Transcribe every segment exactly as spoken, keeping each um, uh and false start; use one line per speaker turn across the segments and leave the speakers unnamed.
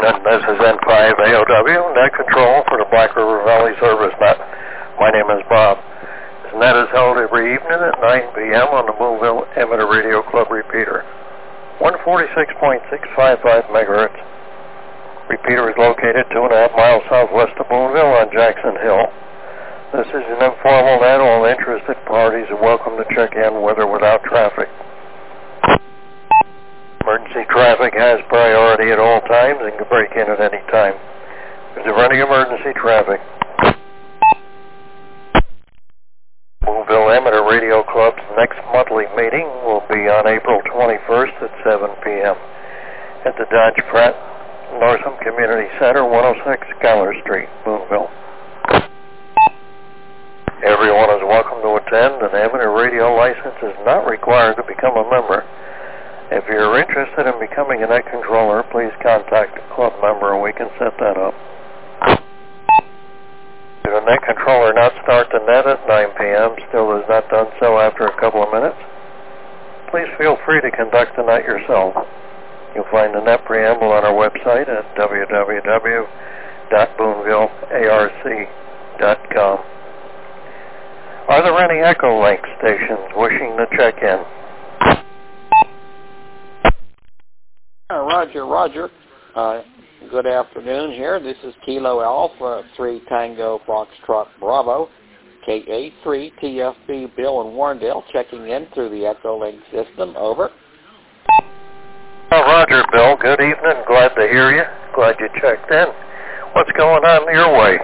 evening. This is N five A O W, net control for the Black River Valley Service Net. My name is Bob. This net is held every evening at nine p m on the Boonville Amateur Radio Club repeater, one forty-six point six five five megahertz. Repeater is located two and a half miles southwest of Boonville on Jackson Hill. This is an informal net. All interested parties are welcome to check in with or without traffic. Emergency traffic has priority at all times and can break in at any time. Is there any emergency traffic? Boonville Amateur Radio Club's next monthly meeting will be on April twenty-first at seven p m at the Dodge Pratt Northam Community Center, one oh six Schuyler Street, Boonville. Everyone is welcome to attend. An amateur radio license is not required to become a member. If you're interested in becoming a net controller, please contact a club member and we can set that up. Did a net controller not start the net at nine p m, still has not done so after a couple of minutes? Please feel free to conduct the net yourself. You'll find the net preamble on our website at w w w dot boonville arc dot com. Are there any Echolink stations wishing to check in?
Uh, Roger, Roger. Uh, good afternoon here. This is Kilo Alpha three Tango Foxtrot Bravo, K A three T F B Bill in Warrendale, checking in through the Echolink system. Over.
Oh, Roger, Bill. Good evening. Glad to hear you. Glad you checked in. What's going on your way?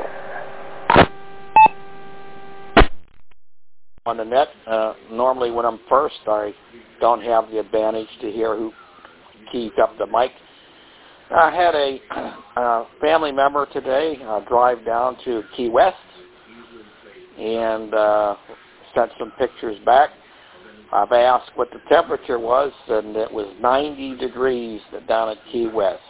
On the net, uh, normally when I'm first, I don't have the advantage to hear who keys up the mic. I had a uh, family member today uh, drive down to Key West and uh, sent some pictures back. I've asked what the temperature was, and it was ninety degrees down at Key West.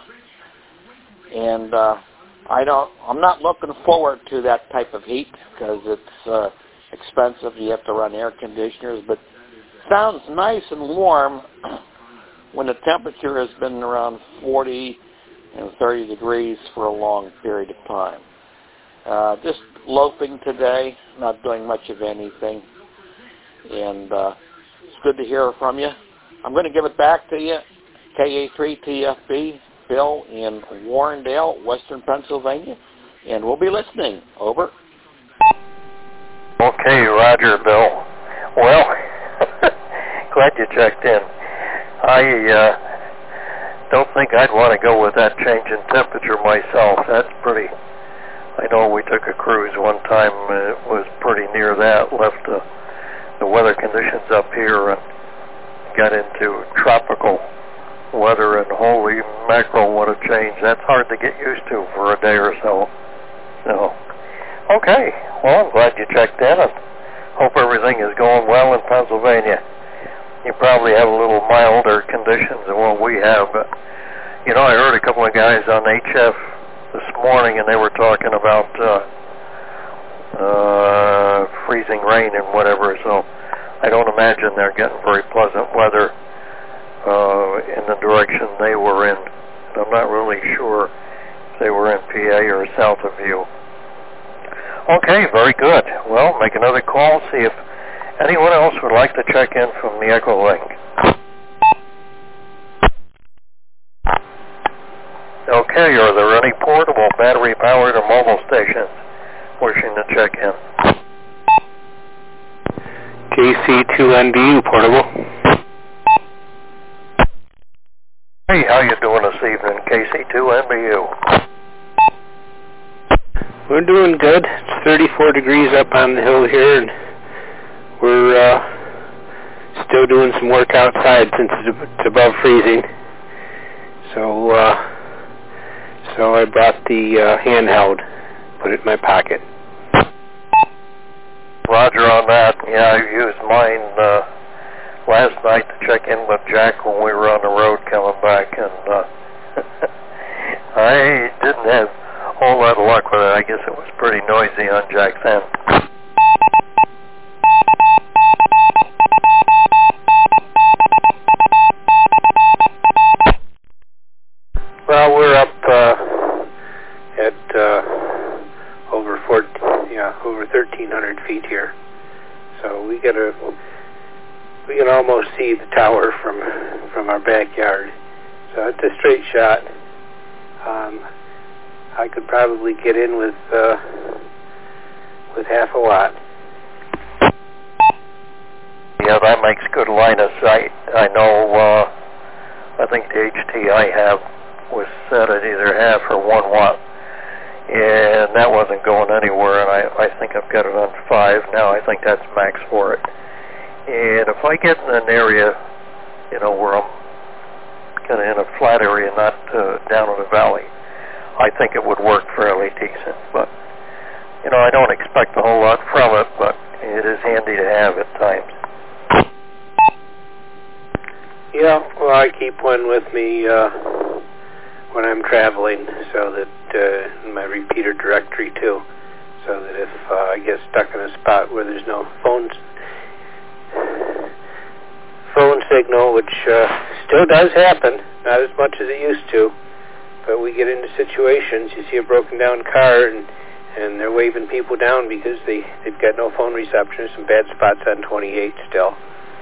And uh, I don't, I'm not looking forward to that type of heat because it's uh, expensive. You have to run air conditioners, but it sounds nice and warm when the temperature has been around forty and thirty degrees for a long period of time. Uh, just loafing today, not doing much of anything, and uh, it's good to hear from you. I'm going to give it back to you, K A three T F B, Bill in Warrendale, Western Pennsylvania, and we'll be listening. Over.
Okay, Roger, Bill. Well, glad you checked in. I uh, don't think I'd want to go with that change in temperature myself. That's pretty... I know we took a cruise one time. Uh, it was pretty near that. Left uh, the weather conditions up here and got into tropical weather, and holy mackerel, what a change. That's hard to get used to for a day or so. So, okay. Well, I'm glad you checked in and hope everything is going well in Pennsylvania. You probably have a little milder conditions than what we have. But, you know, I heard a couple of guys on H F this morning, and they were talking about uh, uh, freezing rain and whatever, so I don't imagine they're getting very pleasant weather uh, in the direction they were in. I'm not really sure if they were in P A or south of you. Okay, very good. Well, make another call, see if anyone else would like to check in from the Echolink. Okay, are there any portable, battery-powered, or mobile stations wishing to check in?
K C two N B U, portable.
Hey, how you doing this evening, K C two N B U?
We're doing good. It's thirty-four degrees up on the hill here, and we're uh, still doing some work outside since it's above freezing. So, uh, so I brought the uh, handheld, put it in my pocket.
Roger on that. Yeah, I used mine uh, last night to check in with Jack when we were on the road coming back, and uh, I didn't have a whole lot of luck with it. I guess it was pretty noisy on Jack's end. Well, we're up
uh, at uh, over fourteen, yeah, over thirteen hundred feet here. So we get a, we can almost see the tower from from our backyard. So it's a straight shot. Um, I could probably get in with uh, with half a watt.
Yeah, that makes good line of sight. I know. Uh, I think the H T I have was set at either half or one watt, and that wasn't going anywhere. And I, I think I've got it on five now. I think that's max for it. And if I get in an area, you know, where I'm kind of in a flat area, not uh, down in the valley, I think it would work fairly decent. But you know, I don't expect a whole lot from it, but it is handy to have at times.
Yeah, well, I keep one with me uh, when I'm traveling, so that uh, in my repeater directory too, so that if uh, I get stuck in a spot where there's no phone phone signal, which uh, still does happen, not as much as it used to, but we get into situations. You see a broken down car, and and they're waving people down because they they've got no phone reception. Some bad spots on twenty-eight still.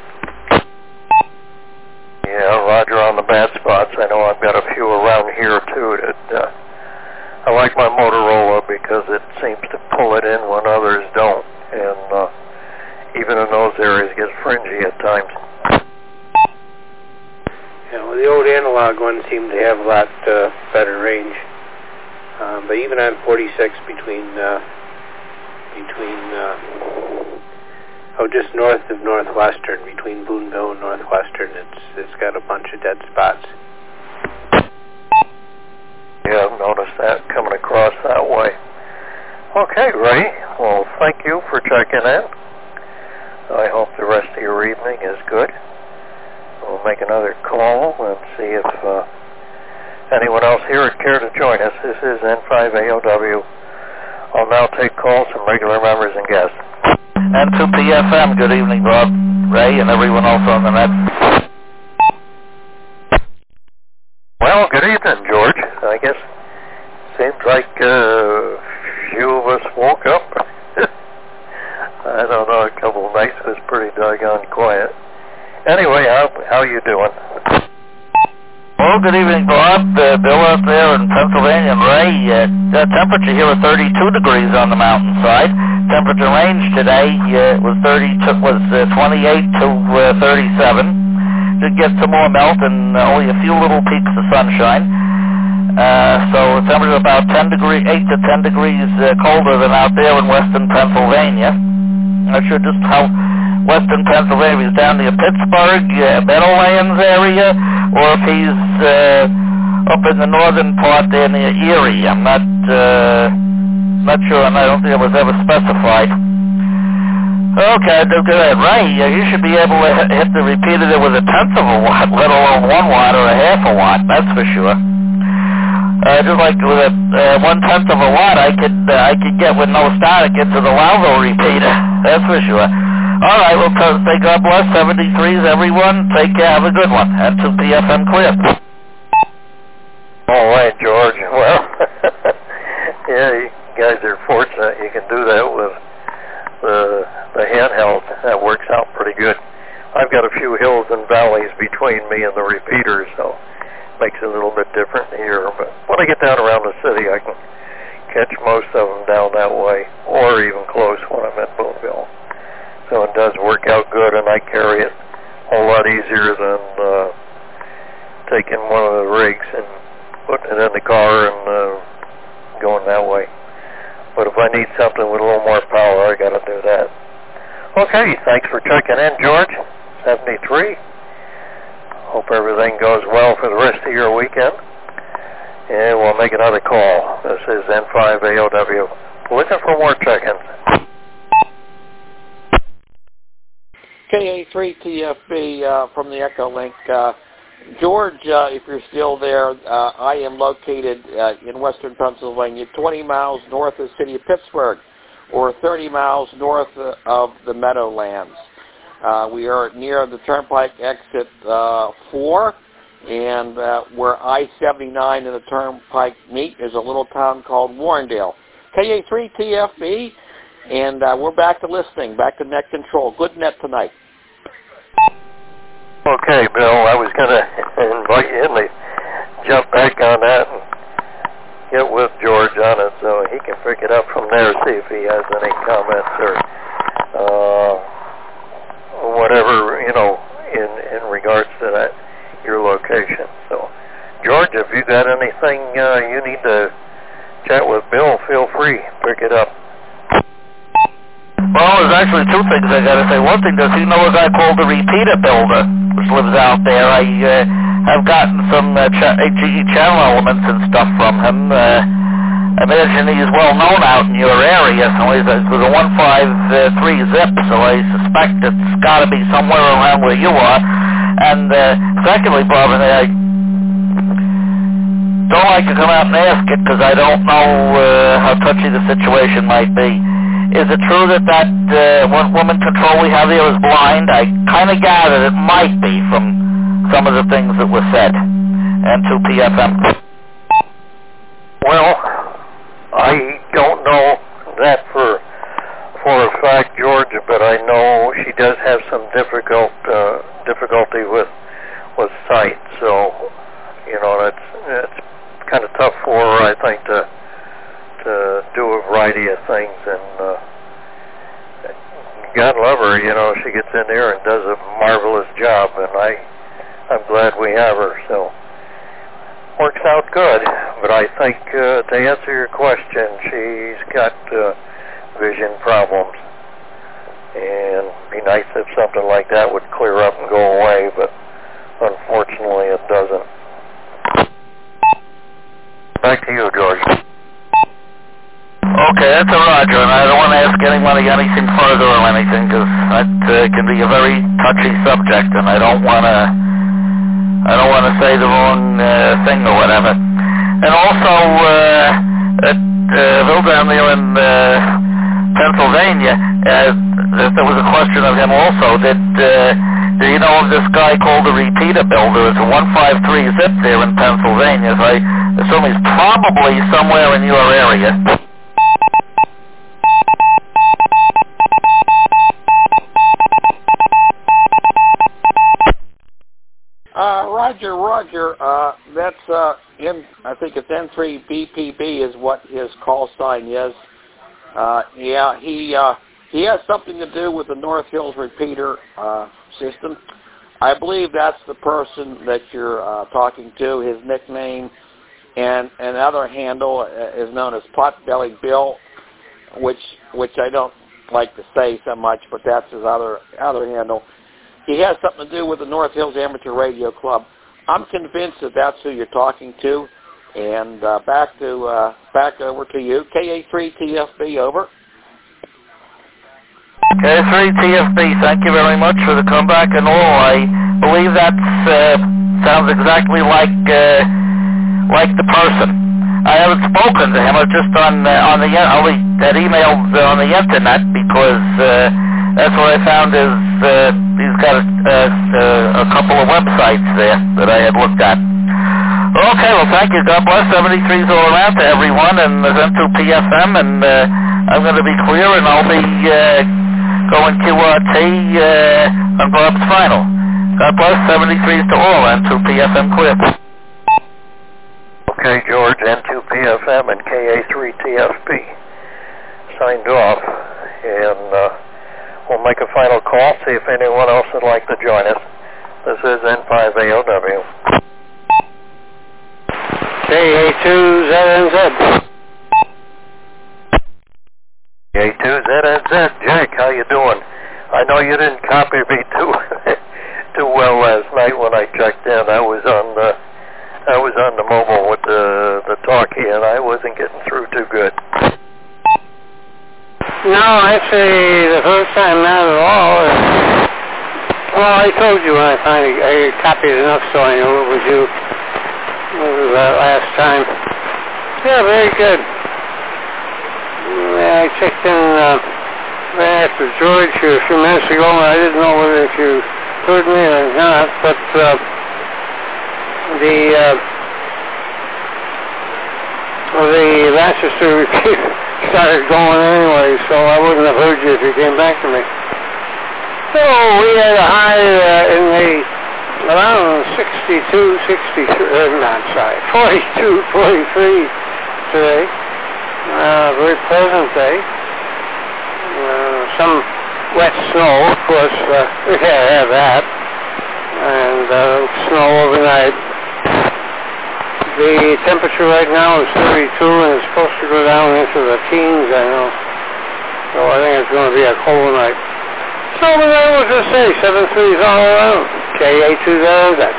Yeah, Roger on the bad spots. I know I've got a few around here too. That uh, I like my Motorola because it seems to pull it in when others don't, and uh, even in those areas, it gets fringy at times.
Yeah, well, the old analog ones seem to have a lot uh, better range, um, but even on forty-six between uh, between. Uh, Oh, just north of Northwestern, between Boonville and Northwestern, it's it's got a bunch of dead spots.
Yeah, I've noticed that coming across that way. Okay, Ray. Well, thank you for checking in. I hope the rest of your evening is good. We'll make another call and see if uh, anyone else here would care to join us. This is N five A O W. I'll now take calls from regular members and guests.
N two P F M, good evening, Bob, Ray, and everyone else on the net.
Well, good evening, George. I guess seems like uh, a few of us woke up. I don't know, a couple of nights was pretty doggone quiet. Anyway, how how you doing?
Well, good evening, Bob, uh, Bill out there in Pennsylvania, and Ray. Uh, the temperature here is thirty-two degrees on the mountainside. Temperature range today uh, was thirty was uh, twenty-eight to uh, thirty-seven. Did get some more melt and uh, only a few little peaks of sunshine. Uh, so the temperature about ten degree, eight to ten degrees uh, colder than out there in western Pennsylvania. Not sure just how western Pennsylvania is down near Pittsburgh, uh, Meadowlands area, or if he's uh, up in the northern part there near Erie. I'm not uh, not sure, and I don't think it was ever specified. Okay, go ahead. Ray, uh, you should be able to hit the repeater there with a tenth of a watt, let alone one watt or a half a watt, that's for sure. Uh, just like with a uh, one tenth of a watt, I could uh, I could get with no static into the Lalvo repeater. That's for sure. All right, well, say God bless. seventy-threes, everyone. Take care. Have a good one. N two P F M clear.
All right, George. Well, yeah, you guys are fortunate. You can do that with the the handheld. That works out pretty good. I've got a few hills and valleys between me and the repeater, so makes it a little bit different here, but when I get down around the city, I can catch most of them down that way, or even close when I'm at Boonville. So it does work out good, and I carry it a whole lot easier than uh, taking one of the rigs and putting it in the car and uh, going that way. But if I need something with a little more power, I got to do that. Okay, thanks for checking in, George. seventy-three. Hope everything goes well for the rest of your weekend. And we'll make another call. This is N five A O W. Looking for more check-ins.
K A three T F B uh, from the Echolink. Uh, George, uh, if you're still there, uh, I am located uh, in western Pennsylvania, twenty miles north of the city of Pittsburgh, or thirty miles north of the Meadowlands. Uh, we are near the Turnpike exit uh, four, and uh, where I seventy-nine and the Turnpike meet is a little town called Warrendale. K A three T F B, and uh, we're back to listening, back to net control. Good net tonight.
Okay, Bill, I was going to invite you in to jump back on that and get with George on it so he can pick it up from there, see if he has any comments or uh, whatever, you know, in, in regards to that, your location. So, George, if you got anything uh, you need to chat with Bill, feel free, pick it up.
Well, there's actually two things I got to say. One thing, does he know a guy called the Repeater Builder, which lives out there? I uh, have gotten some uh, ch- G E channel elements and stuff from him. Uh, I imagine he's well known out in your area. So he's uh, with a one five three zip, so I suspect it's got to be somewhere around where you are. And uh, secondly, Bob, and I don't like to come out and ask it because I don't know uh, how touchy the situation might be. Is it true that that uh, one woman control we have here is blind? I kind of gathered it might be from some of the things that were said. N two P F M.
Well, I don't know that for for a fact, George, but I know she does have some difficult uh, difficulty with with sight. So, you know, that's it's kind of tough for her, I think, to. to do a variety of things, and uh, God love her, you know, she gets in there and does a marvelous job, and I, I'm glad we have her, so works out good. But I think uh, to answer your question, she's got uh, vision problems, and it'd be nice if something like that would clear up and go away, but unfortunately it doesn't. Back to you, George.
Okay, that's a Roger, and I don't want to ask anybody anything further or anything, because that uh, can be a very touchy subject, and I don't want to, I don't want to say the wrong uh, thing or whatever. And also, uh, at uh, Bill down there in uh, Pennsylvania, uh, there was a question of him also. Did uh, do you know of this guy called the Repeater Builder? It's a one five three zip there in Pennsylvania. So I assume he's probably somewhere in your area.
Uh, Roger, Roger, uh, that's, uh, in, I think it's N three B P B is what his call sign is. Uh, yeah, he, uh, he has something to do with the North Hills repeater, uh, system. I believe that's the person that you're, uh, talking to. His nickname and another handle is known as Potbelly Bill, which, which I don't like to say so much, but that's his other, other handle. He has something to do with the North Hills Amateur Radio Club. I'm convinced that that's who you're talking to. And uh, back to uh, back over to you. K A three T F B, over.
K A three T F B, thank you very much for the comeback and all. I believe that uh, sounds exactly like uh, like the person. I haven't spoken to him. I was just on uh, on the I only had emailed on the internet because. Uh, That's what I found is uh, he's got a, uh, a couple of websites there that I had looked at. Okay, well, thank you. God bless. seventy-threes all around to everyone, and there's N two P F M, and uh, I'm going to be clear, and I'll be uh, going Q R T uh, on Bob's Final. God bless. seventy-threes to all. N two P F M clear.
Okay, George, N two P F M and K A three T F B signed off, and uh, we'll make a final call, see if anyone else would like to join us. This is N five A O W.
K A two Z N Z.
K A two Z N Z. Jake, how you doing? I know you didn't copy me too too well last night when I checked in. I was on the I was on the mobile with the the talkie, and I wasn't getting through too good.
No, actually, the first time not at all. Well, I told you when I finally I copied enough so I knew it was you. It was that last time. Yeah, very good. Yeah, I checked in uh, right after George here a few minutes ago, and I didn't know whether if you heard me or not, but uh, the uh, well, the Lancaster started going anyway, so I wouldn't have heard you if you came back to me. So we had a high uh, in the around sixty-two, sixty-three, uh, not sorry, forty-two, forty-three today. Uh, very pleasant day. Uh, some wet snow, of course. Uh, we can't have that. And uh, snow overnight. The temperature right now is thirty-two, and it's supposed to go down into the teens, I know. So I think it's going to be a cold night. So what I was to say, seven threes all around. K A two zero Z.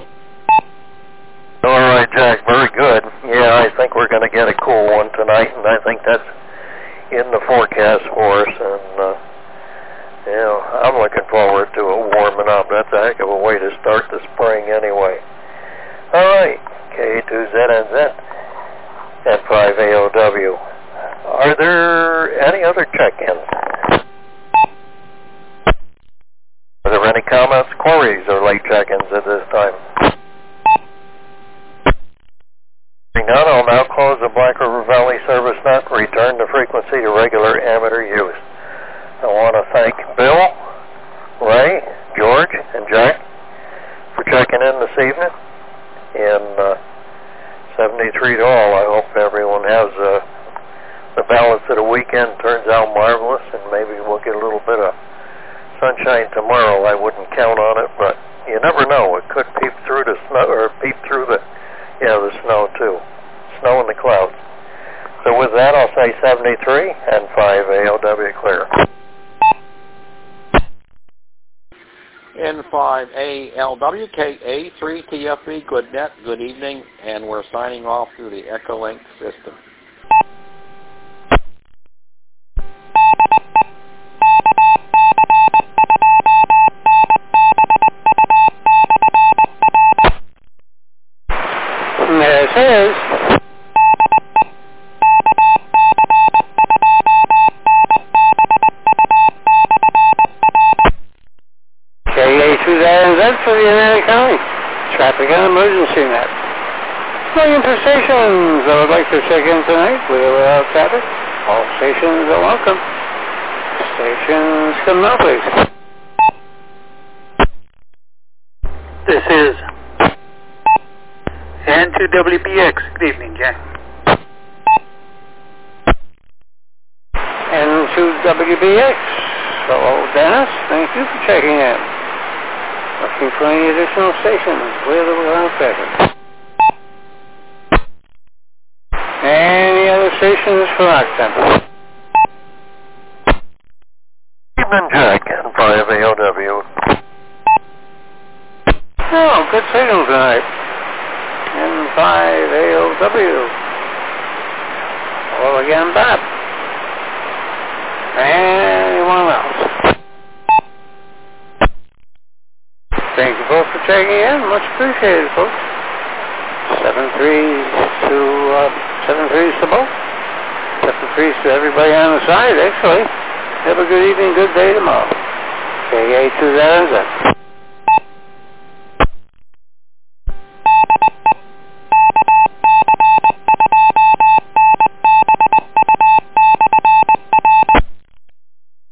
All right, Jack, very good. Yeah, I think we're going to get a cool one tonight, and I think that's in the forecast for us. And, uh, you know, I'm looking forward to it warming up. That's a heck of a way to start the spring anyway. All right, K A two Z N Z and five A O W. Are there any other check-ins? Are there any comments, queries, or late check-ins at this time? Seeing none, I'll now close the Black River Valley service net, return the frequency to regular amateur use. I want to thank Bill, Ray, George, and Jack for checking in this evening. And uh, seventy-three to all. I hope everyone has uh, the balance of the weekend turns out marvelous, and maybe we'll get a little bit of sunshine tomorrow. I wouldn't count on it, but you never know. It could peep through the snow, or peep through the, yeah, the snow too. Snow in the clouds. So with that, I'll say seventy-three and five A O W clear.
N five A L W K A three T F E, good net, good evening, and we're signing off through the Echolink system.
There it is. K A two Z N Z for the Atlantic County. Traffic and emergency net. Million per stations. I would like to check in tonight with or without traffic. All stations are welcome. Stations come now, please.
This is N two W B X. Good evening, Jack.
N two W B X. Hello, Dennis. Thank you for checking in. Looking for any additional stations with or without traffic. Any other stations for October?
Evening, Jack, and five A O W.
Oh, good signal tonight. N five A O W. Hello again, Bob. Anyone else? Thank you both for checking in. Much appreciated, folks. Seven threes to uh, seven threes to both. Seven threes to everybody on the side, actually. Have a good evening, good day tomorrow. K A two Z N Z.